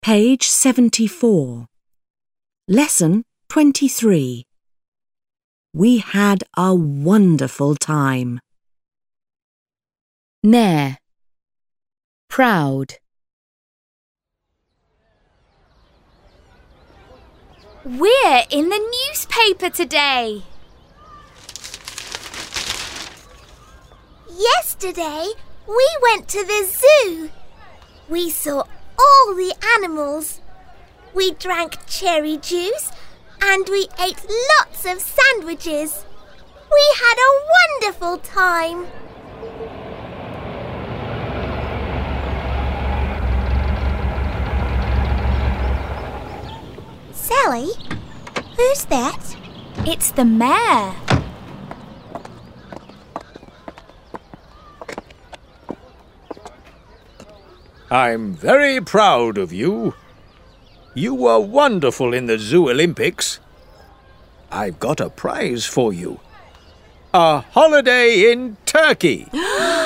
Page 74. Lesson 23. We had a wonderful time. Ne'er. Proud. We're in the newspaper today. Yesterday, we went to the zoo. We saw all the animals. We drank cherry juice and we ate lots of sandwiches. We had a wonderful time. Sally, who's that? It's the mayor. I'm very proud of you. You were wonderful in the Zoo Olympics. I've got a prize for you. A holiday in Turkey.